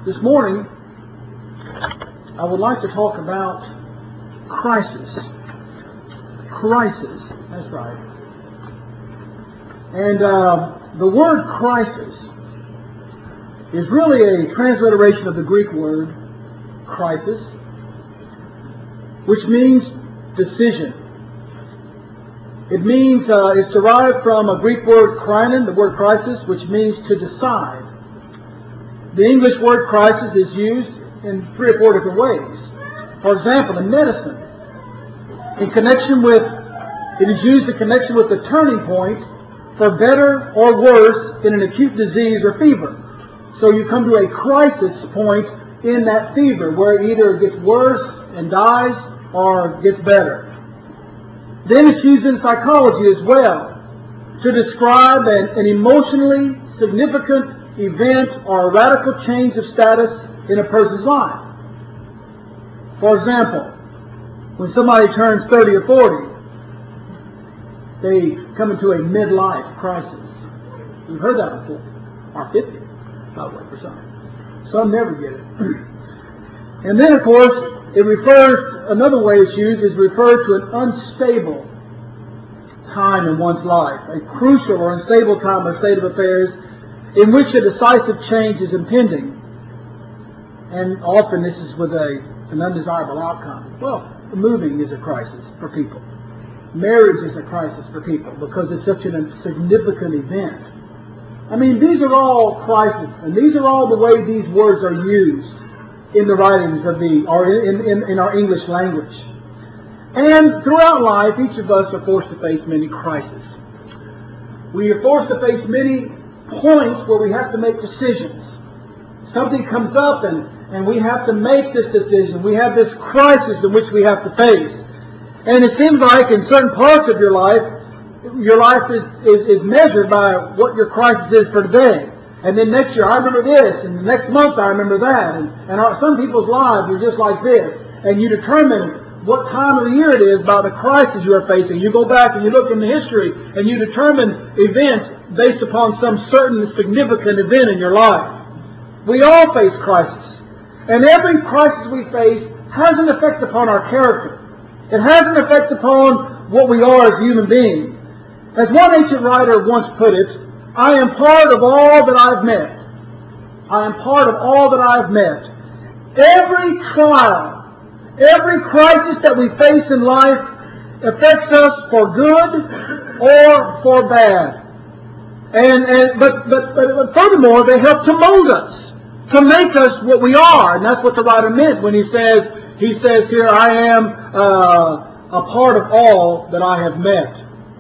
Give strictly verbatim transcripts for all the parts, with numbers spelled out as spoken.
This morning, I would like to talk about crisis. Crisis, that's right. And uh, the word crisis is really a transliteration of the Greek word crisis, which means decision. It means, uh, it's derived from a Greek word krinon, the word crisis, which means to decide. The English word crisis is used in three or four different ways. For example, in medicine, in connection with, it is used in connection with the turning point for better or worse in an acute disease or fever. So you come to a crisis point in that fever where it either gets worse and dies or gets better. Then it's used in psychology as well to describe an, an emotionally significant event or a radical change of status in a person's life. For example, when somebody turns thirty or forty, they come into a midlife crisis. We've heard that before. Or fifty, by the way, for some. Some never get it. And then, of course, it refers, another way it's used is referred to an unstable time in one's life, a crucial or unstable time or state of affairs in which a decisive change is impending. And often this is with a, an undesirable outcome. Well, moving is a crisis for people. Marriage is a crisis for people because it's such a significant event. I mean, these are all crises, and these are all the way these words are used in the writings of the, or in, in, in our English language. And throughout life, each of us are forced to face many crises. We are forced to face many points where we have to make decisions. Something comes up and, and we have to make this decision. We have this crisis in which we have to face. And it seems like in certain parts of your life, your life is, is, is measured by what your crisis is for today. And then next year, I remember this, and the next month, I remember that. And, and our, some people's lives are just like this. And you determine what time of the year it is by the crisis you are facing. You go back and you look in the history, and you determine events based upon some certain significant event in your life. We all face crisis. And every crisis we face has an effect upon our character. It has an effect upon what we are as human beings. As one ancient writer once put it, I am part of all that I've met. I am part of all that I've met. Every trial, every crisis that we face in life affects us for good or for bad. And, and but, but, but furthermore, they help to mold us, to make us what we are. And that's what the writer meant when he says, he says here, I am uh, a part of all that I have met.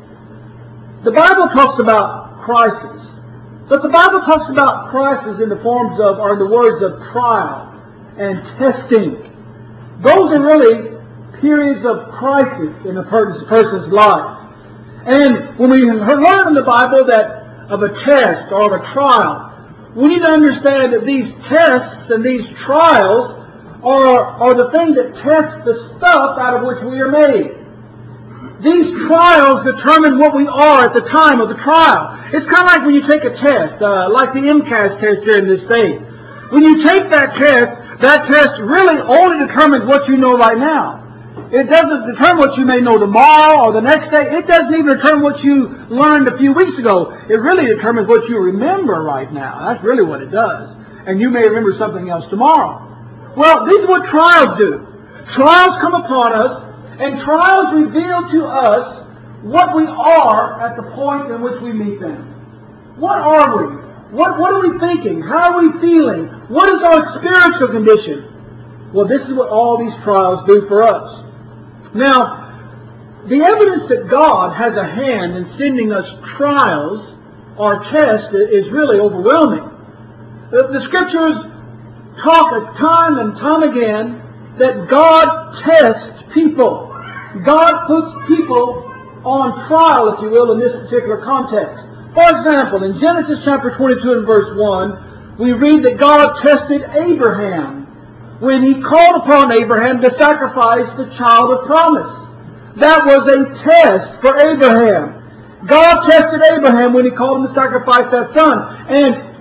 The Bible talks about crisis, but the Bible talks about crisis in the forms of, or in the words of trial and testing. Those are really periods of crisis in a person's life. And when we learn in the Bible that of a test or of a trial, we need to understand that these tests and these trials are, are the thing that tests the stuff out of which we are made. These trials determine what we are at the time of the trial. It's kind of like when you take a test, uh, like the MCAS test here in this state. When you take that test, that test really only determines what you know right now. It doesn't determine what you may know tomorrow or the next day. It doesn't even determine what you learned a few weeks ago. It really determines what you remember right now. That's really what it does. And you may remember something else tomorrow. Well, these are what trials do. Trials come upon us, and trials reveal to us what we are at the point in which we meet them. What are we? What, what are we thinking? How are we feeling? What is our spiritual condition? Well, this is what all these trials do for us. Now, the evidence that God has a hand in sending us trials or tests is really overwhelming. The, the Scriptures talk time and time again that God tests people. God puts people on trial, if you will, in this particular context. For example, in Genesis chapter twenty-two and verse one, we read that God tested Abraham when he called upon Abraham to sacrifice the child of promise. That was a test for Abraham. God tested Abraham when he called him to sacrifice that son. And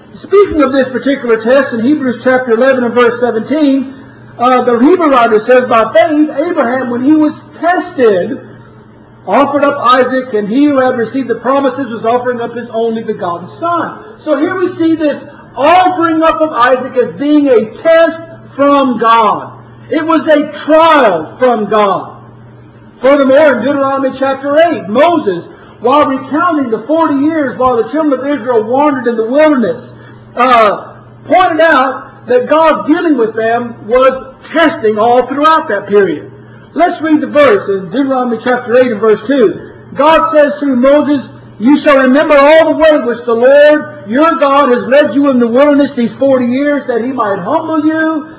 Speaking of this particular test, in Hebrews chapter eleven and verse seventeen, uh, the Hebrew writer says, by faith, Abraham, when he was tested, offered up Isaac, and he who had received the promises was offering up his only begotten son. So here we see this offering up of Isaac as being a test from God. It was a trial from God. Furthermore, in Deuteronomy chapter eight, Moses, while recounting the forty years while the children of Israel wandered in the wilderness, uh, pointed out that God's dealing with them was testing all throughout that period. Let's read the verse in Deuteronomy chapter eight and verse two. God says through Moses, you shall remember all the way which the Lord your God has led you in the wilderness these forty years, that he might humble you,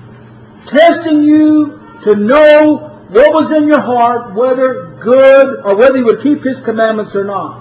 testing you to know what was in your heart, whether good or whether you would keep his commandments or not.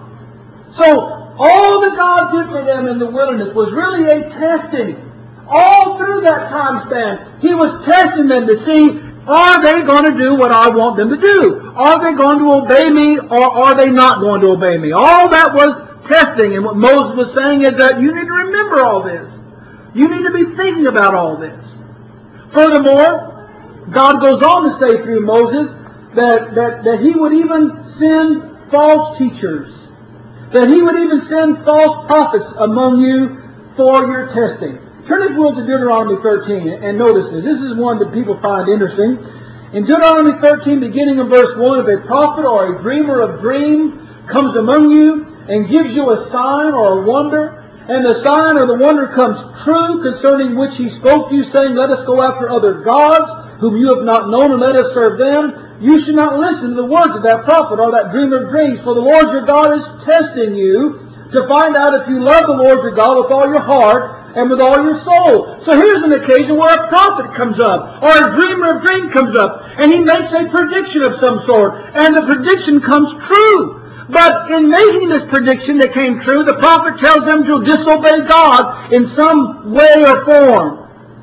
So all that God did for them in the wilderness was really a testing. All through that time span, he was testing them to see, are they going to do what I want them to do? Are they going to obey me, or are they not going to obey me? All that was testing. And what Moses was saying is that you need to remember all this. You need to be thinking about all this. Furthermore, God goes on to say through Moses that, that, that he would even send false teachers. That he would even send false prophets among you for your testing. Turn if you will to Deuteronomy thirteen and notice this. This is one that people find interesting. In Deuteronomy thirteen, beginning in verse one, if a prophet or a dreamer of dreams comes among you and gives you a sign or a wonder, and the sign or the wonder comes true concerning which he spoke to you, saying, let us go after other gods, whom you have not known, and let us serve them, you should not listen to the words of that prophet or that dreamer of dreams. For the Lord your God is testing you to find out if you love the Lord your God with all your heart and with all your soul. So here's an occasion where a prophet comes up, or a dreamer of dreams comes up, and he makes a prediction of some sort, and the prediction comes true. But in making this prediction that came true, the prophet tells them to disobey God in some way or form.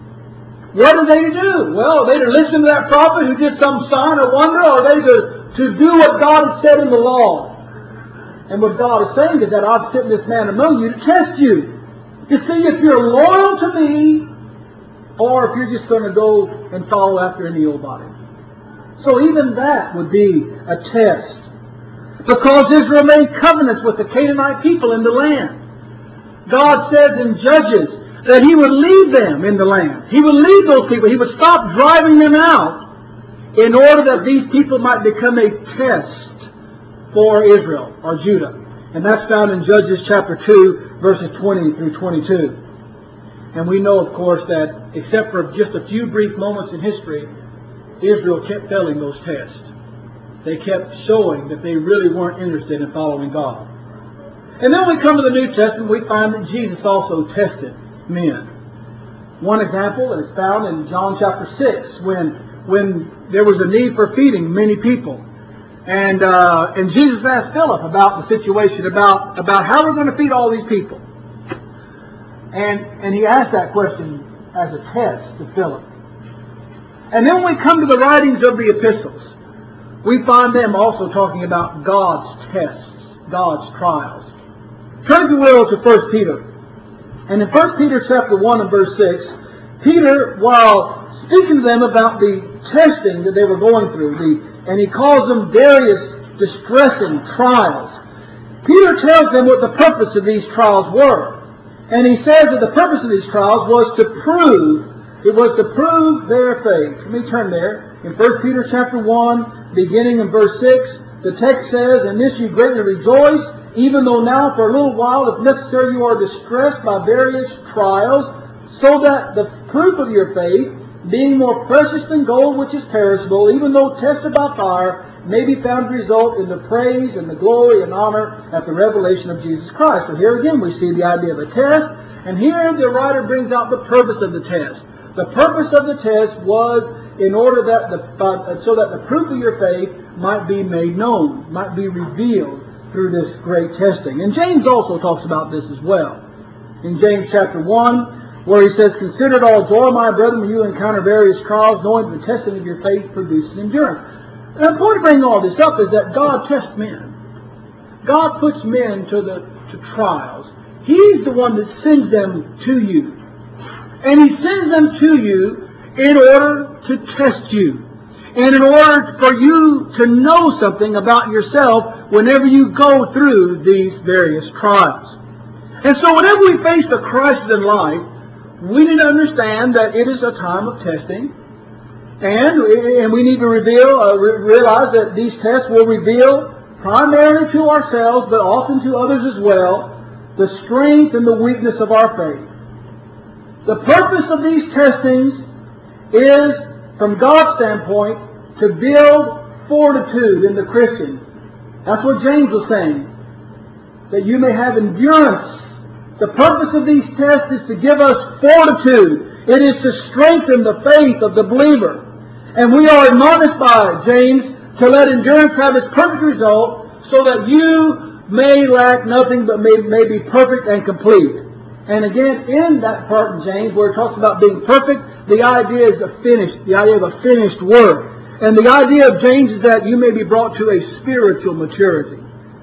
What are they to do? Well, are they to listen to that prophet who did some sign or wonder, or are they to, to do what God has said in the law? And what God is saying is that I've sent this man among you to test you, to see if you're loyal to me, or if you're just going to go and follow after any old body. So even that would be a test. Because Israel made covenants with the Canaanite people in the land. God says in Judges that he would lead them in the land. He would lead those people. He would stop driving them out in order that these people might become a test for Israel or Judah. And that's found in Judges chapter two, verses twenty through twenty-two. And we know, of course, that except for just a few brief moments in history, Israel kept failing those tests. They kept showing that they really weren't interested in following God. And then when we come to the New Testament, we find that Jesus also tested men. One example is found in John chapter six, when, when there was a need for feeding many people. And, uh, and Jesus asked Philip about the situation, about, about how we're going to feed all these people. And, and he asked that question as a test to Philip. And then when we come to the writings of the epistles, we find them also talking about God's tests, God's trials. Turn, if you will, to First Peter. And in First Peter chapter one and verse six, Peter, while speaking to them about the testing that they were going through, the, and he calls them various distressing trials, Peter tells them what the purpose of these trials were. And he says that the purpose of these trials was to prove, it was to prove their faith. Let me turn there. In First Peter chapter one, beginning in verse six, the text says, in this you greatly rejoice, even though now for a little while, if necessary, you are distressed by various trials, so that the proof of your faith, being more precious than gold which is perishable, even though tested by fire, may be found to result in the praise and the glory and honor at the revelation of Jesus Christ. So here again we see the idea of a test, and here the writer brings out the purpose of the test. The purpose of the test was in order that the, uh, so that the proof of your faith might be made known, might be revealed through this great testing. And James also talks about this as well. In James chapter one, where he says, consider it all joy, my brethren, when you encounter various trials, knowing that the testing of your faith produces endurance. And the point of bringing all this up is that God tests men. God puts men to the to trials He's the one that sends them to you. And He sends them to you in order to test you. And in order for you to know something about yourself whenever you go through these various trials. And so whenever we face a crisis in life, we need to understand that it is a time of testing. And, and we need to reveal, uh, re- realize that these tests will reveal primarily to ourselves, but often to others as well, the strength and the weakness of our faith. The purpose of these testings is, from God's standpoint, to build fortitude in the Christian. That's what James was saying. That you may have endurance. The purpose of these tests is to give us fortitude. It is to strengthen the faith of the believer. And we are admonished by James to let endurance have its perfect result, so that you may lack nothing but may, may be perfect and complete. And again, in that part in James where it talks about being perfect, the idea is a finished, the idea of a finished work. And the idea of James is that you may be brought to a spiritual maturity.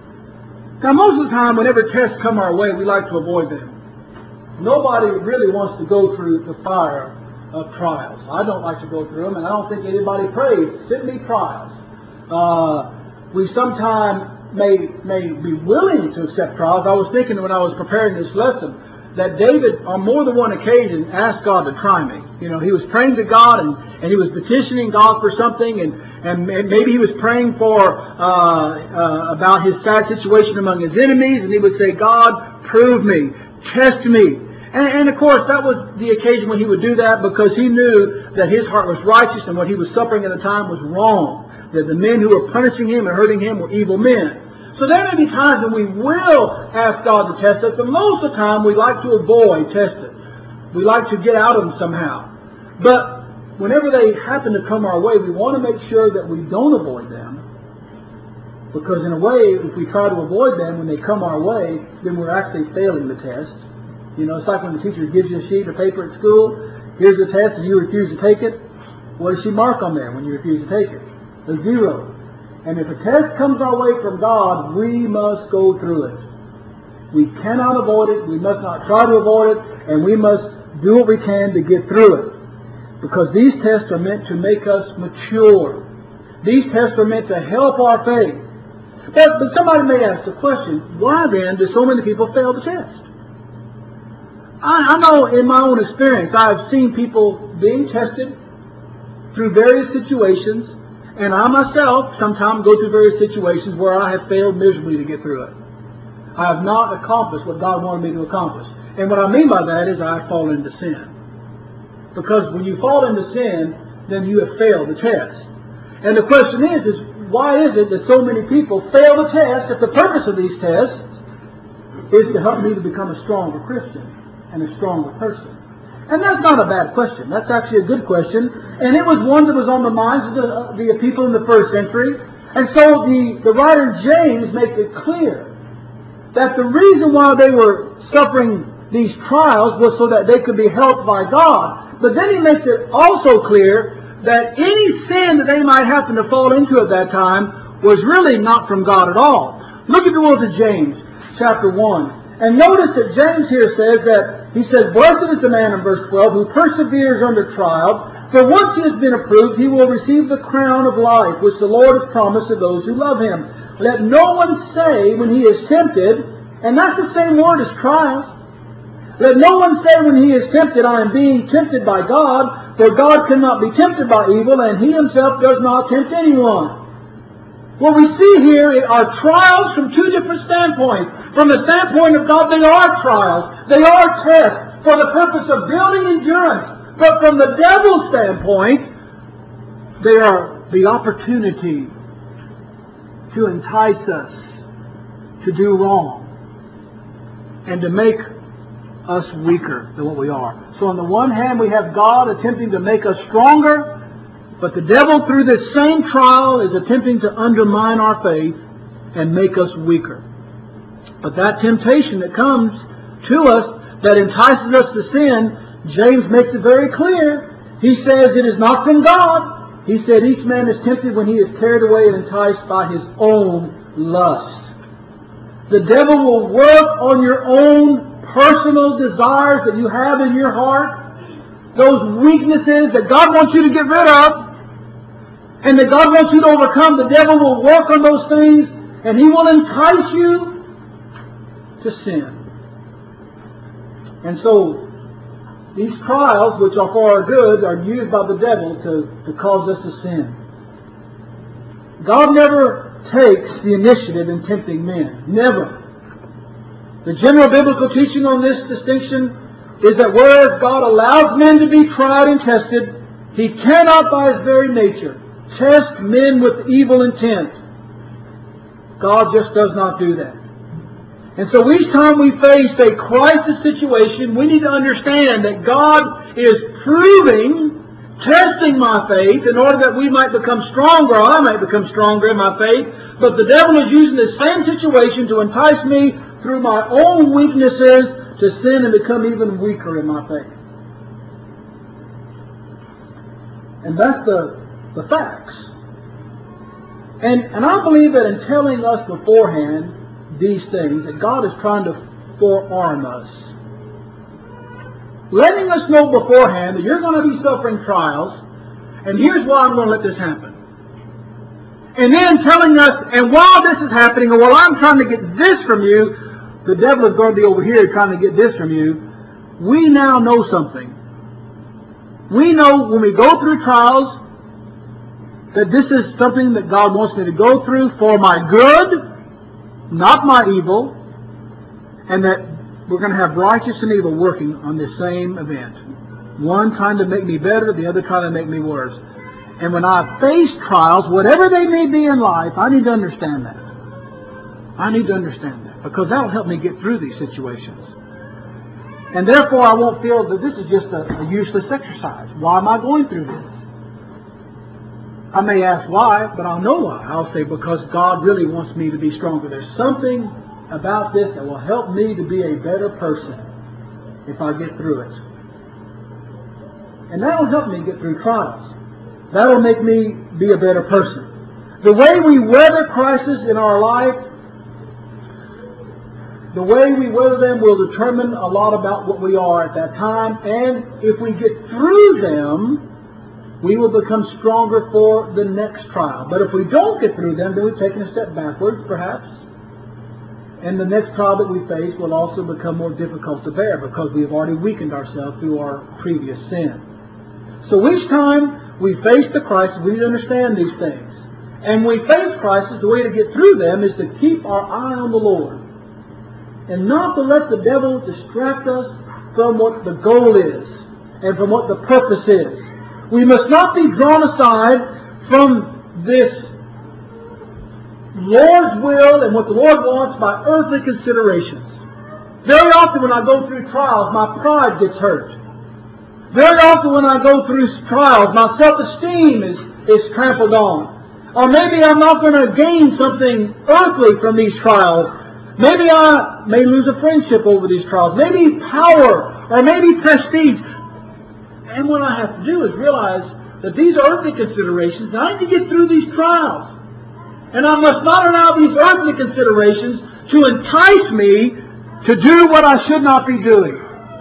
Now, most of the time, whenever tests come our way, we like to avoid them. Nobody really wants to go through the fire of trials. I don't like to go through them, and I don't think anybody prays, send me trials. Uh, we sometimes may, may be willing to accept trials. I was thinking when I was preparing this lesson that David, on more than one occasion, asked God to try me. You know, he was praying to God, and, and he was petitioning God for something, and, and maybe he was praying for uh, uh, about his sad situation among his enemies, and he would say, God, prove me, test me. And, and of course, that was the occasion when he would do that, because he knew that his heart was righteous and what he was suffering at the time was wrong. That the men who were punishing him and hurting him were evil men. So there may be times when we will ask God to test us, but most of the time we like to avoid testing. We like to get out of them somehow. But whenever they happen to come our way, we want to make sure that we don't avoid them. Because in a way, if we try to avoid them when they come our way, then we're actually failing the test. You know, it's like when the teacher gives you a sheet of paper at school. Here's the test and you refuse to take it. What does she mark on there when you refuse to take it? A zero. And if a test comes our way from God, we must go through it. We cannot avoid it. We must not try to avoid it. And we must do what we can to get through it. Because these tests are meant to make us mature. These tests are meant to help our faith. But, but somebody may ask the question, why then do so many people fail the test? I, I know in my own experience, I've seen people being tested through various situations. And I myself sometimes go through various situations where I have failed miserably to get through it. I have not accomplished what God wanted me to accomplish. And what I mean by that is I fall into sin. Because when you fall into sin, then you have failed the test. And the question is, is why is it that so many people fail the test if the purpose of these tests is to help me to become a stronger Christian and a stronger person? And that's not a bad question. That's actually a good question. And it was one that was on the minds of the, uh, the people in the first century. And so the, the writer James makes it clear that the reason why they were suffering these trials was so that they could be helped by God. But then he makes it also clear that any sin that they might happen to fall into at that time was really not from God at all. Look if you will to James chapter one. And notice that James here says that, he says, blessed is the man in verse twelve who perseveres under trial, for once he has been approved, he will receive the crown of life, which the Lord has promised to those who love him. Let no one say when he is tempted, and that's the same word as trials. Let no one say when he is tempted, I am being tempted by God, for God cannot be tempted by evil, and he himself does not tempt anyone. What we see here are trials from two different standpoints. From the standpoint of God, they are trials. They are tests for the purpose of building endurance. But from the devil's standpoint, they are the opportunity to entice us to do wrong and to make us weaker than what we are. So on the one hand, we have God attempting to make us stronger, but the devil, through this same trial, is attempting to undermine our faith and make us weaker. But that temptation that comes to us, that entices us to sin, James makes it very clear. He says it is not from God. He said each man is tempted when he is carried away and enticed by his own lust. The devil will work on your own personal desires that you have in your heart, those weaknesses that God wants you to get rid of, and that God wants you to overcome. The devil will work on those things, and he will entice you to sin. And so, these trials, which are for our good, are used by the devil to, to cause us to sin. God never takes the initiative in tempting men. Never. The general biblical teaching on this distinction is that whereas God allows men to be tried and tested, He cannot by His very nature test men with evil intent. God just does not do that. And so each time we face a crisis situation, we need to understand that God is proving, testing my faith in order that we might become stronger, or I might become stronger in my faith. But the devil is using the same situation to entice me through my own weaknesses to sin and become even weaker in my faith. And that's the, the facts. And, and I believe that in telling us beforehand these things, that God is trying to forearm us. Letting us know beforehand that you're going to be suffering trials, and here's why I'm going to let this happen. And then telling us, and while this is happening, or while I'm trying to get this from you, the devil is going to be over here trying to get this from you. We now know something. We know when we go through trials that this is something that God wants me to go through for my good, not my evil, and that we're going to have righteous and evil working on this same event. One trying to make me better, the other trying to make me worse. And when I face trials, whatever they may be in life, I need to understand that. I need to understand that, because that will help me get through these situations. And therefore I won't feel that this is just a, a useless exercise. Why am I going through this? I may ask why, but I'll know why. I'll say because God really wants me to be stronger. There's something about this that will help me to be a better person if I get through it. And that'll help me get through trials. That'll make me be a better person. The way we weather crises in our life, the way we weather them will determine a lot about what we are at that time. And if we get through them, we will become stronger for the next trial. But if we don't get through them, then we've taken a step backwards, perhaps. And the next trial that we face will also become more difficult to bear because we have already weakened ourselves through our previous sin. So each time we face the crisis, we need to understand these things. And when we face crisis, the way to get through them is to keep our eye on the Lord. And not to let the devil distract us from what the goal is and from what the purpose is. We must not be drawn aside from this Lord's will and what the Lord wants by earthly considerations. Very often when I go through trials, my pride gets hurt. Very often when I go through trials, my self-esteem is, is trampled on. Or maybe I'm not going to gain something earthly from these trials. Maybe I may lose a friendship over these trials. Maybe power or maybe prestige. And what I have to do is realize that these are earthly considerations, and I need to get through these trials. And I must not allow these earthly considerations to entice me to do what I should not be doing.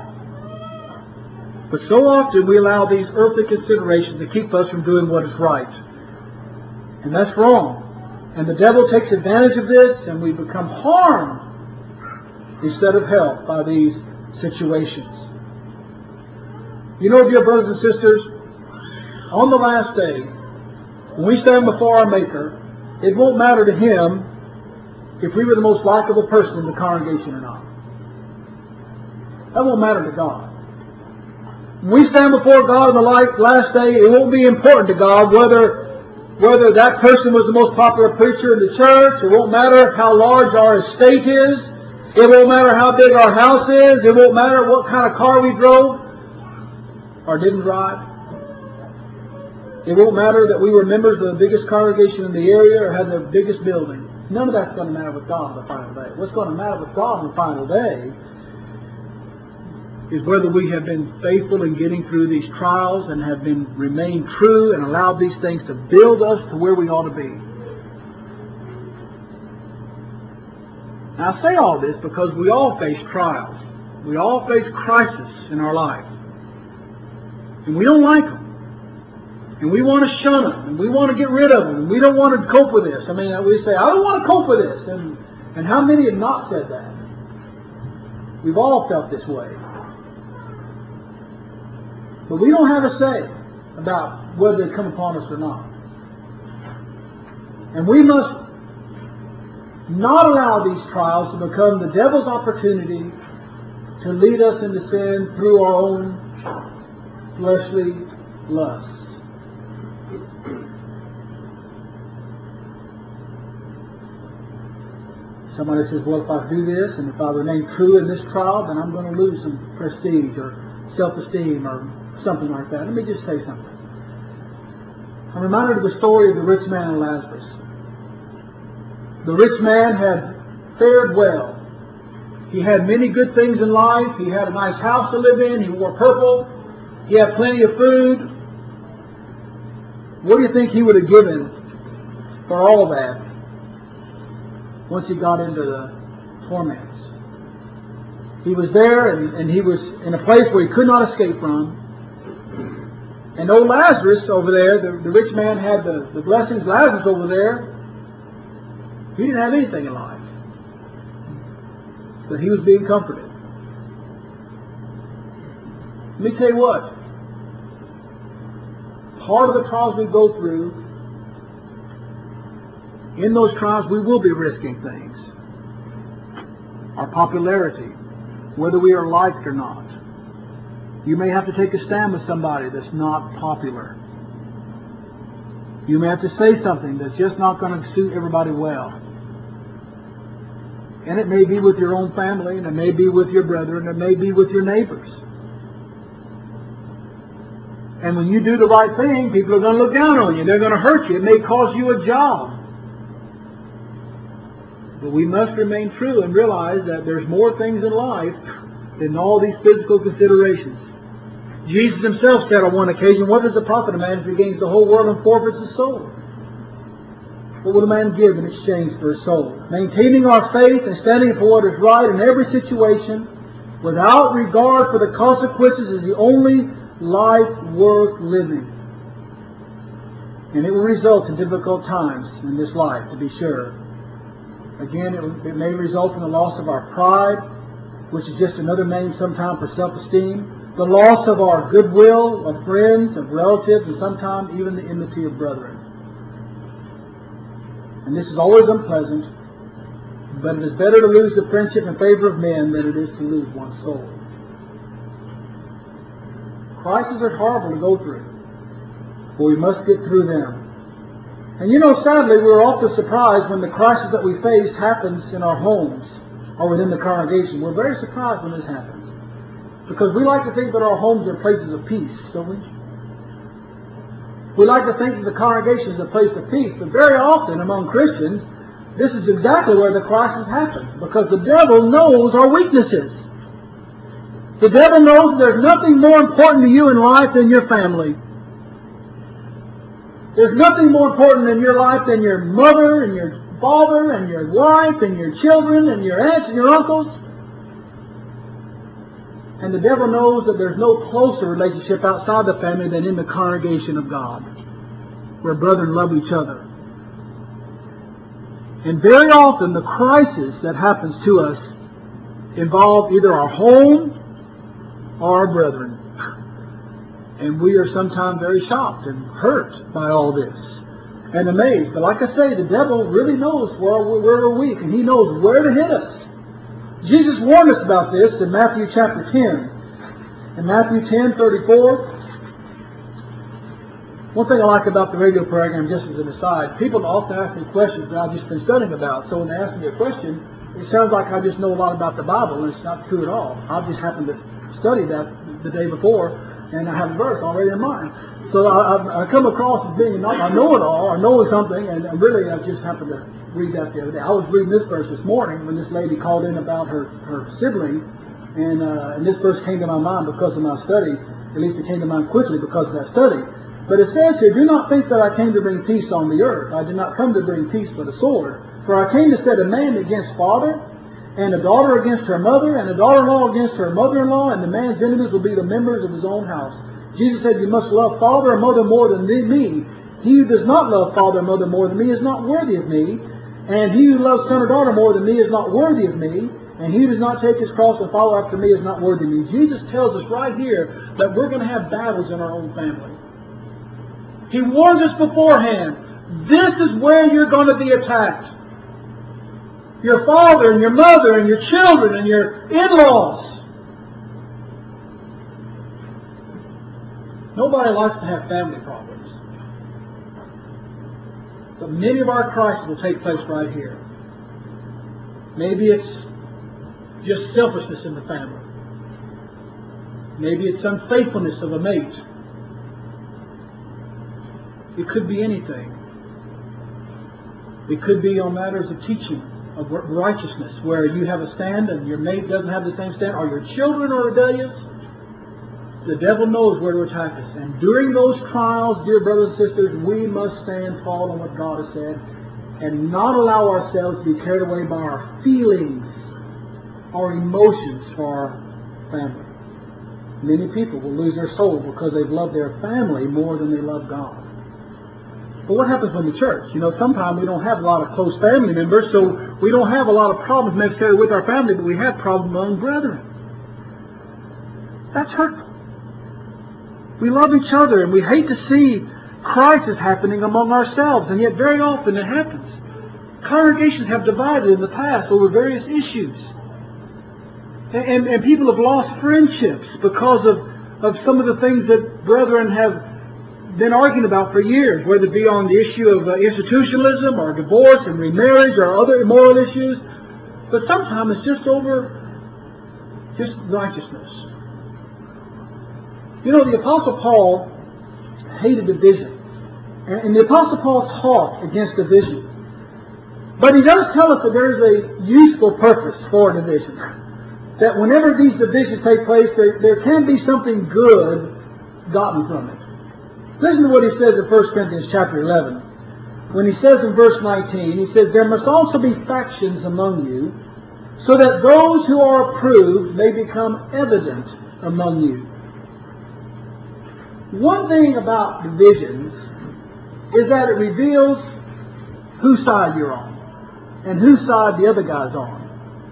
But so often we allow these earthly considerations to keep us from doing what is right. And that's wrong. And the devil takes advantage of this, and we become harmed instead of helped by these situations. You know, dear brothers and sisters, on the last day, when we stand before our Maker, it won't matter to Him if we were the most likable person in the congregation or not. That won't matter to God. When we stand before God on the last day, it won't be important to God whether whether that person was the most popular preacher in the church. It won't matter how large our estate is. It won't matter how big our house is. It won't matter what kind of car we drove or didn't drive. It won't matter that we were members of the biggest congregation in the area or had the biggest building. None of that's going to matter with God on the final day. What's going to matter with God on the final day is whether we have been faithful in getting through these trials and have been remained true and allowed these things to build us to where we ought to be. Now I say all this because we all face trials. We all face crisis in our life. And we don't like them. And we want to shun them. And we want to get rid of them. And we don't want to cope with this. I mean, we say, I don't want to cope with this. And, and how many have not said that? We've all felt this way. But we don't have a say about whether they come upon us or not. And we must not allow these trials to become the devil's opportunity to lead us into sin through our own fleshly lusts. Somebody says, well, if I do this and if I remain true in this trial, then I'm going to lose some prestige or self-esteem or something like that. Let me just say something. I'm reminded of the story of the rich man and Lazarus. The rich man had fared well. He had many good things in life. He had a nice house to live in. He wore purple. He had plenty of food. What do you think he would have given for all that once he got into the torments? He was there, and, and he was in a place where he could not escape from. And old Lazarus over there, the, the rich man had the, the blessings. Lazarus over there, he didn't have anything in life. But he was being comforted. Let me tell you what. Part of the trials we go through, in those trials we will be risking things. Our popularity, whether we are liked or not. You may have to take a stand with somebody that's not popular. You may have to say something that's just not going to suit everybody well. And it may be with your own family, and it may be with your brethren, and it may be with your neighbors. And when you do the right thing, people are going to look down on you. They're going to hurt you. It may cost you a job. But we must remain true and realize that there's more things in life than all these physical considerations. Jesus himself said on one occasion, what does it profit a man if he gains the whole world and forfeits his soul? What will a man give in exchange for his soul? Maintaining our faith and standing for what is right in every situation without regard for the consequences is the only life worth living. And it will result in difficult times in this life, to be sure. Again, it, it may result in the loss of our pride, which is just another name sometimes for self-esteem. The loss of our goodwill, of friends, of relatives, and sometimes even the enmity of brethren. And this is always unpleasant, but it is better to lose the friendship and favor of men than it is to lose one's soul. Crises are horrible to go through, but we must get through them. And you know, sadly, we're often surprised when the crisis that we face happens in our homes or within the congregation. We're very surprised when this happens. Because we like to think that our homes are places of peace, don't we? We like to think that the congregation is a place of peace, but very often among Christians, this is exactly where the crisis happens, because the devil knows our weaknesses. The devil knows there's nothing more important to you in life than your family. There's nothing more important in your life than your mother and your father and your wife and your children and your aunts and your uncles. And the devil knows that there's no closer relationship outside the family than in the congregation of God, where brethren love each other. And very often the crisis that happens to us involve either our home or our brethren. And we are sometimes very shocked and hurt by all this and amazed. But like I say, the devil really knows where we're, where we're weak, and he knows where to hit us. Jesus warned us about this in Matthew chapter ten. In Matthew ten, thirty-four, one thing I like about the radio program, just as an aside, people often ask me questions that I've just been studying about. So when they ask me a question, it sounds like I just know a lot about the Bible, and it's not true at all. I've just happened to study that the day before, and I have a verse already in mind. So I, I, I come across as being a know-it-all, or knowing something, and really I just happened to read that the other day. I was reading this verse this morning when this lady called in about her, her sibling, and, uh, and this verse came to my mind because of my study. At least it came to mind quickly because of that study. But it says here, do not think that I came to bring peace on the earth. I did not come to bring peace but a sword. For I came to set a man against father, and a daughter against her mother, and a daughter-in-law against her mother-in-law, and the man's enemies will be the members of his own house. Jesus said, you must love father and mother more than me. He who does not love father and mother more than me is not worthy of me. And he who loves son or daughter more than me is not worthy of me. And he who does not take his cross and follow after me is not worthy of me. Jesus tells us right here that we're going to have battles in our own family. He warns us beforehand. This is where you're going to be attacked. Your father and your mother and your children and your in-laws. Nobody likes to have family problems. But many of our crises will take place right here. Maybe it's just selfishness in the family. Maybe it's unfaithfulness of a mate. It could be anything. It could be on matters of teaching, of righteousness, where you have a stand and your mate doesn't have the same stand. Are your children are rebellious? The devil knows where to attack us. And during those trials, dear brothers and sisters, we must stand tall on what God has said and not allow ourselves to be carried away by our feelings, our emotions for our family. Many people will lose their soul because they've loved their family more than they love God. But what happens in the church? You know, sometimes we don't have a lot of close family members, so we don't have a lot of problems necessarily with our family, but we have problems among brethren. That's hurtful. We love each other, and we hate to see crisis happening among ourselves, and yet very often it happens. Congregations have divided in the past over various issues. And, and, and people have lost friendships because of, of some of the things that brethren have been arguing about for years, whether it be on the issue of uh, institutionalism or divorce and remarriage or other immoral issues. But sometimes it's just over just righteousness. You know, the Apostle Paul hated division. And, and the Apostle Paul taught against division. But he does tell us that there is a useful purpose for division. That whenever these divisions take place, there, there can be something good gotten from it. Listen to what he says in First Corinthians chapter eleven. When he says in verse nineteen, he says, there must also be factions among you, so that those who are approved may become evident among you. One thing about divisions is that it reveals whose side you're on and whose side the other guy's on.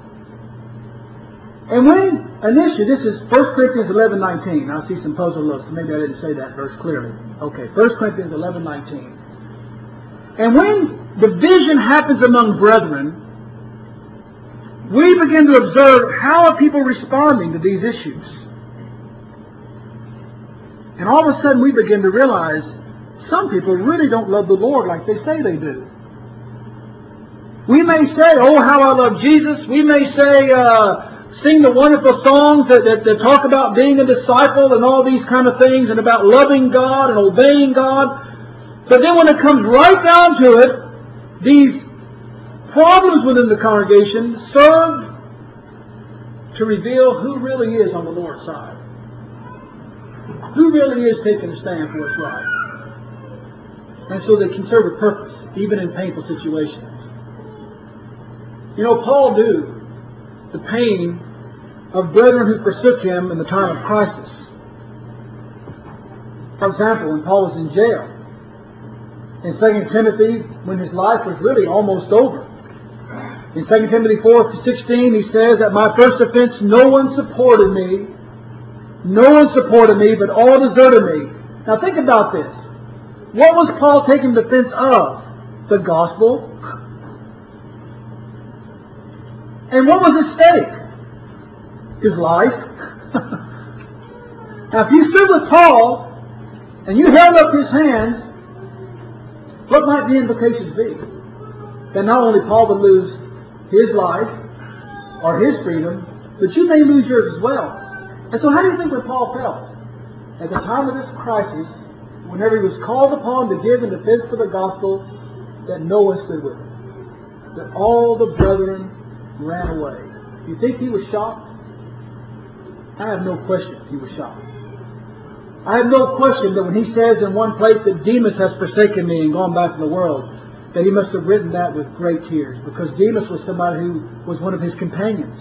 And when initially, this is First Corinthians eleven nineteen. I see some puzzle looks. Maybe I didn't say that verse clearly. Okay, First Corinthians eleven nineteen. And when division happens among brethren, we begin to observe how are people responding to these issues. And all of a sudden we begin to realize some people really don't love the Lord like they say they do. We may say, oh, how I love Jesus. We may say, uh, sing the wonderful songs that, that, that talk about being a disciple and all these kind of things and about loving God and obeying God. But then when it comes right down to it, these problems within the congregation serve to reveal who really is on the Lord's side. Who really is taking a stand for what's right. And so they can serve a purpose, even in painful situations. You know, Paul knew the pain of brethren who forsook him in the time of crisis. For example, when Paul was in jail, in Second Timothy, when his life was really almost over. In Second Timothy four sixteen, he says, at my first offense, no one supported me. No one supported me, but all deserted me. Now think about this. What was Paul taking defense of? The gospel. And what was at stake? His life. Now if you stood with Paul and you held up his hands, what might the implications be? That not only Paul would lose his life or his freedom, but you may lose yours as well. And so how do you think when Paul felt? At the time of this crisis, whenever he was called upon to give in defense for the gospel, that no one stood with him. That all the brethren ran away. Do you think he was shocked? I have no question he was shocked. I have no question that when he says in one place that Demas has forsaken me and gone back to the world, that he must have written that with great tears, because Demas was somebody who was one of his companions.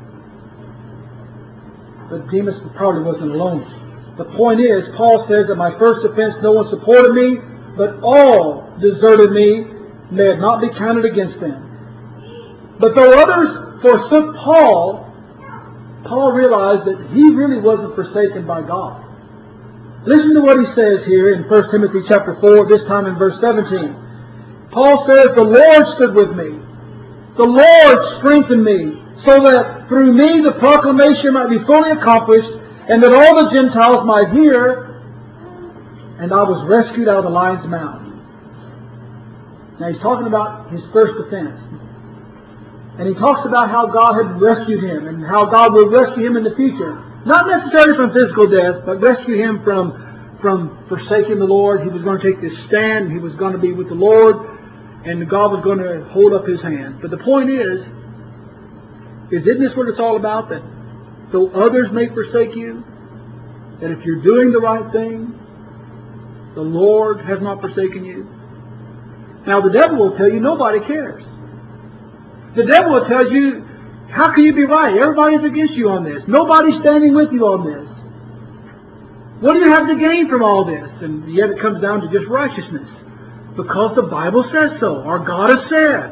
But Demas probably wasn't alone. The point is, Paul says, that my first offense no one supported me, but all deserted me. May it not be counted against them. But though others forsook Paul, Paul realized that he really wasn't forsaken by God. Listen to what he says here in First Timothy chapter four, this time in verse seventeen. Paul says, the Lord stood with me. The Lord strengthened me, so that through me the proclamation might be fully accomplished, and that all the Gentiles might hear, and I was rescued out of the lion's mouth. Now he's talking about his first offense. And he talks about how God had rescued him, and how God will rescue him in the future. Not necessarily from physical death, but rescue him from, from forsaking the Lord. He was going to take this stand. He was going to be with the Lord. And God was going to hold up his hand. But the point is, is isn't this what it's all about? That though others may forsake you, that if you're doing the right thing, the Lord has not forsaken you. Now the devil will tell you nobody cares. The devil will tell you, how can you be right? Everybody's against you on this. Nobody's standing with you on this. What do you have to gain from all this? And yet it comes down to just righteousness. Because the Bible says so. Our God has said.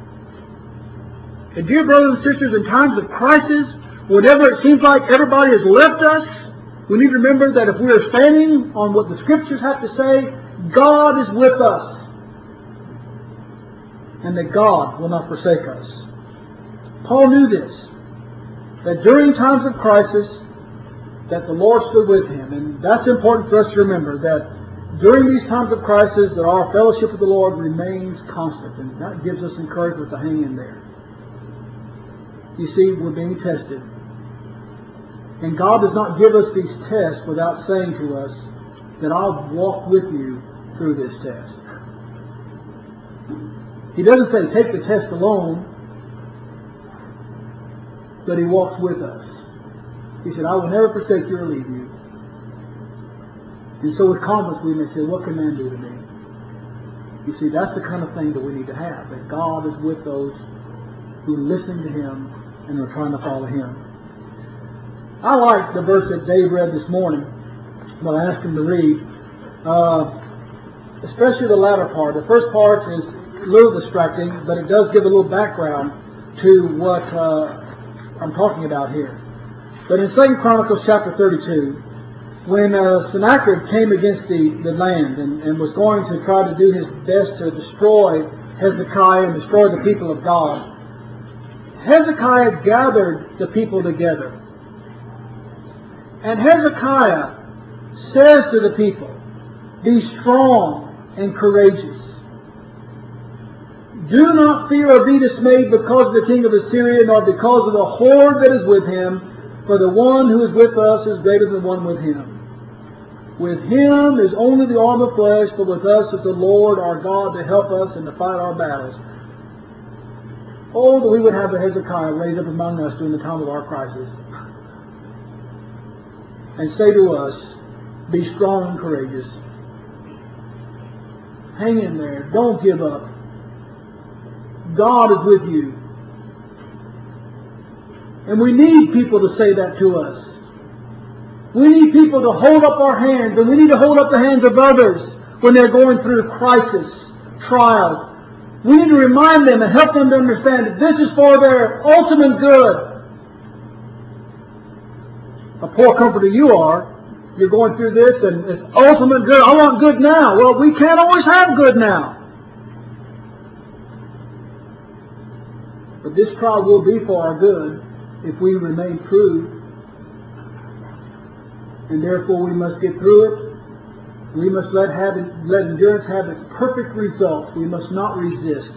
And dear brothers and sisters, in times of crisis, whenever it seems like everybody has left us, we need to remember that if we are standing on what the Scriptures have to say, God is with us. And that God will not forsake us. Paul knew this, that during times of crisis, that the Lord stood with him. And that's important for us to remember, that during these times of crisis, that our fellowship with the Lord remains constant. And that gives us encouragement to hang in there. You see, we're being tested. And God does not give us these tests without saying to us that I'll walk with you through this test. He doesn't say take the test alone, but he walks with us. He said, I will never forsake you or leave you. And so with confidence we may say, what can man do to me? You see, that's the kind of thing that we need to have, that God is with those who are listening to him and are trying to follow him. I like the verse that Dave read this morning, but I asked him to read, uh, especially the latter part. The first part is a little distracting, but it does give a little background to what uh, I'm talking about here. But in Second Chronicles chapter thirty-two, when uh, Sennacherib came against the, the land and, and was going to try to do his best to destroy Hezekiah and destroy the people of God, Hezekiah gathered the people together. And Hezekiah says to the people, be strong and courageous. Do not fear or be dismayed because of the king of Assyria, nor because of the horde that is with him, for the one who is with us is greater than the one with him. With him is only the arm of flesh, but with us is the Lord our God to help us and to fight our battles. Oh, that we would have a Hezekiah raised up among us during the time of our crisis, and say to us, be strong and courageous. Hang in there. Don't give up. God is with you. And we need people to say that to us. We need people to hold up our hands, and we need to hold up the hands of others when they're going through crisis, trials. We need to remind them and help them to understand that this is for their ultimate good. A poor comforter you are, you're going through this and it's ultimate good. I want good now. Well, we can't always have good now. But this trial will be for our good if we remain true. And therefore we must get through it. We must let, have it, let endurance have its perfect results. We must not resist.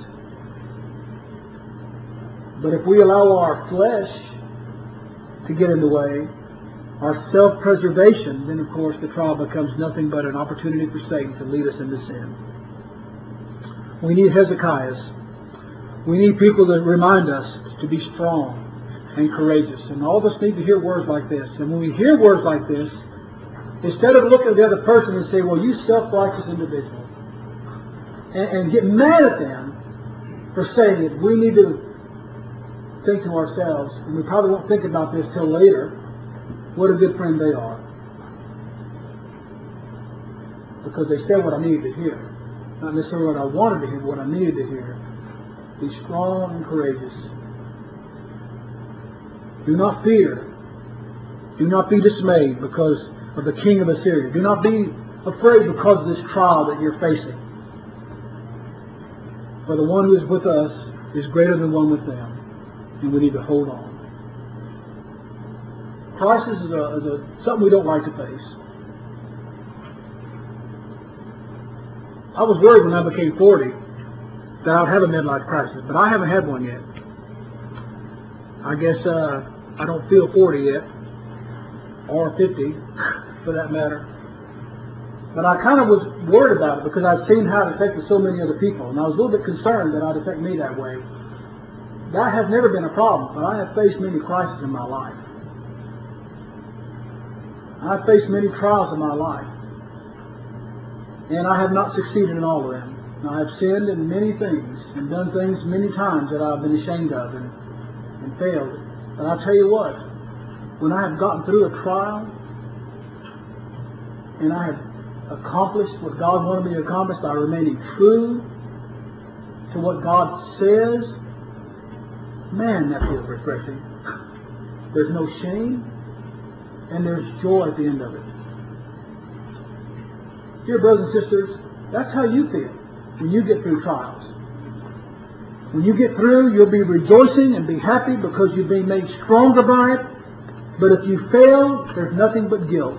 But if we allow our flesh to get in the way, our self-preservation, then of course the trial becomes nothing but an opportunity for Satan to lead us into sin. We need Hezekiahs. We need people that remind us to be strong and courageous. And all of us need to hear words like this. And when we hear words like this, instead of looking at the other person and say, well, you self-righteous individual, and, and get mad at them for saying it. We need to think to ourselves, and we probably won't think about this till later, what a good friend they are. Because they said what I needed to hear. Not necessarily what I wanted to hear, but what I needed to hear. Be strong and courageous. Do not fear. Do not be dismayed because of the king of Assyria. Do not be afraid because of this trial that you're facing. For the one who is with us is greater than one with them. And we need to hold on. Crisis is, a, is a, something we don't like to face. I was worried when I became forty that I would have a midlife crisis, but I haven't had one yet. I guess uh, I don't feel forty yet, or fifty, for that matter. But I kind of was worried about it because I'd seen how it affected so many other people, and I was a little bit concerned that it would affect me that way. That has never been a problem, but I have faced many crises in my life. I've faced many trials in my life. And I have not succeeded in all of them. I have sinned in many things and done things many times that I've been ashamed of and, and failed. But I'll tell you what, when I have gotten through a trial and I have accomplished what God wanted me to accomplish by remaining true to what God says, man, that feels refreshing. There's no shame and there's joy at the end of it. Dear brothers and sisters, that's how you feel when you get through trials. When you get through, you'll be rejoicing and be happy because you're being made stronger by it. But if you fail, there's nothing but guilt.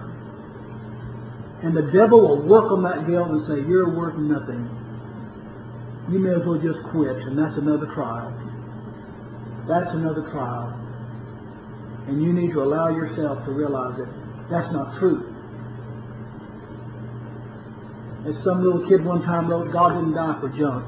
And the devil will work on that guilt and say, you're worth nothing. You may as well just quit, and that's another trial. That's another trial. And you need to allow yourself to realize that that's not true. As some little kid one time wrote, God didn't die for junk.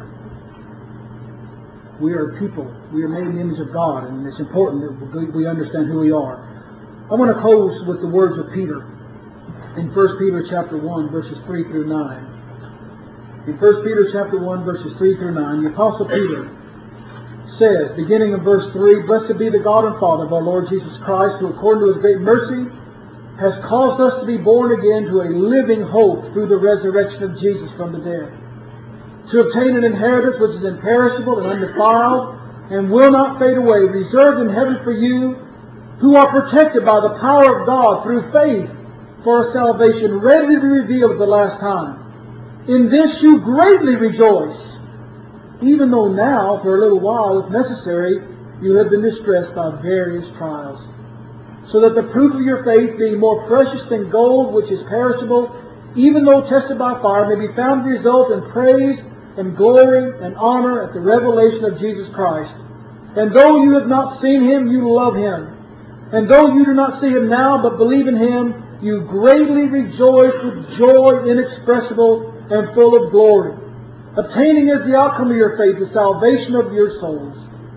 We are people. We are made in the image of God, and it's important that we understand who we are. I want to close with the words of Peter in First Peter chapter one, verses three through nine. In First Peter chapter one, verses three through nine, the Apostle Peter says, beginning in verse three, Blessed be the God and Father of our Lord Jesus Christ, who according to His great mercy has caused us to be born again to a living hope through the resurrection of Jesus from the dead, to obtain an inheritance which is imperishable and undefiled, and will not fade away, reserved in heaven for you, who are protected by the power of God through faith for a salvation ready to be revealed at the last time. In this you greatly rejoice, even though now, for a little while, if necessary, you have been distressed by various trials, so that the proof of your faith, being more precious than gold, which is perishable, even though tested by fire, may be found to result in praise and glory and honor at the revelation of Jesus Christ. And though you have not seen Him, you love Him. And though you do not see Him now, but believe in Him, you greatly rejoice with joy inexpressible and full of glory, obtaining as the outcome of your faith the salvation of your souls.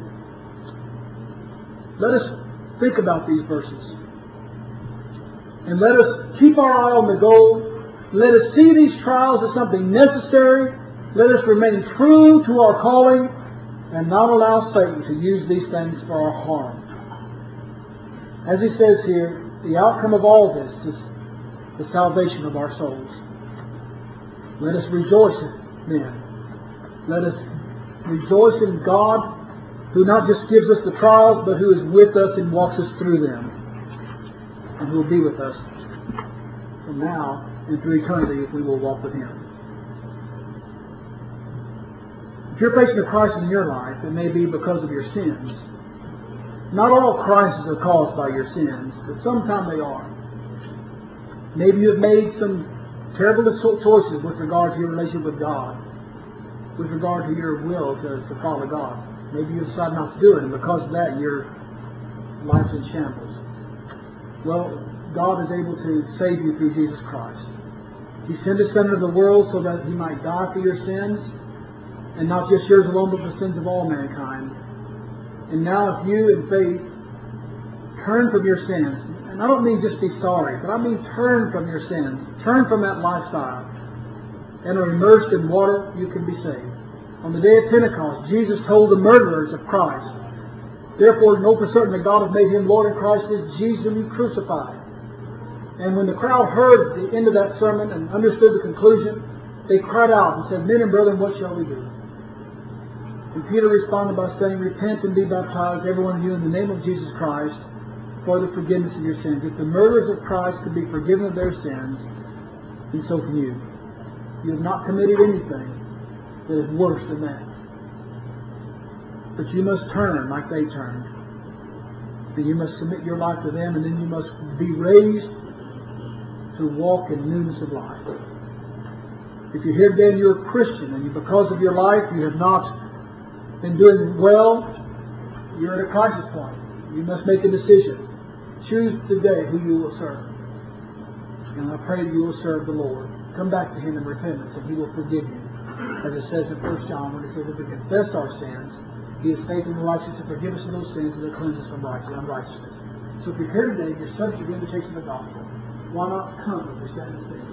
Let us think about these verses. And let us keep our eye on the goal. Let us see these trials as something necessary. Let us remain true to our calling and not allow Satan to use these things for our harm. As he says here, the outcome of all this is the salvation of our souls. Let us rejoice then. Let us rejoice in God, who not just gives us the trials, but who is with us and walks us through them, and who will be with us from now and through eternity if we will walk with Him. If you're facing a crisis in your life, it may be because of your sins. Not all crises are caused by your sins, but sometimes they are. Maybe you have made some terrible choices with regard to your relationship with God, with regard to your will to, to follow God. Maybe you decide not to do it, and because of that, your life's in shambles. Well, God is able to save you through Jesus Christ. He sent His Son into the world so that He might die for your sins, and not just yours alone, but the sins of all mankind. And now if you, in faith, turn from your sins, and I don't mean just be sorry, but I mean turn from your sins, turn from that lifestyle, and are immersed in water, you can be saved. On the day of Pentecost, Jesus told the murderers of Christ, therefore know for certain that God has made him Lord, and Christ is Jesus whom you crucified. And when the crowd heard the end of that sermon and understood the conclusion, they cried out and said, men and brethren, what shall we do? And Peter responded by saying, repent and be baptized, every one of you, in the name of Jesus Christ, for the forgiveness of your sins. If the murderers of Christ could be forgiven of their sins, and so can you. You have not committed anything that is worse than that. But you must turn like they turned. And you must submit your life to them, and then you must be raised to walk in newness of life. If you're here today and you're a Christian, and you, because of your life you have not been doing well, you're at a crisis point. You must make a decision. Choose today who you will serve. And I pray that you will serve the Lord. Come back to him in repentance, and he will forgive you. As it says in First John, when it says, if we confess our sins, he is faithful and righteous to forgive us of those sins and to cleanse us from unrighteousness. So if you're here today, you're subject to the invitation of the gospel. Why not come if you're standing still?